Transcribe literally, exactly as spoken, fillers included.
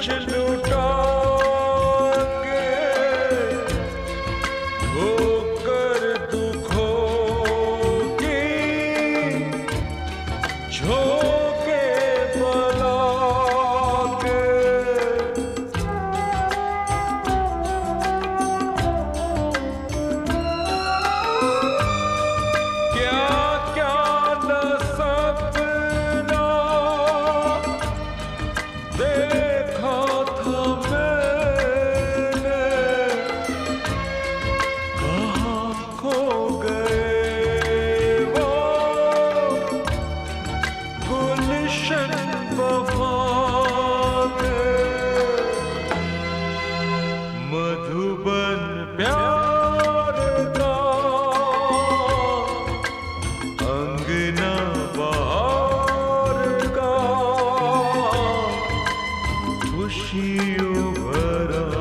कुछ लुटा के होकर दुखों की झोंके बला के। क्या क्या न सपना देखा था मैंने, कहाँ खो गए वो गुलशन वफा के। मधुबन प्यार का अंगना बहार का, खुशियों भरा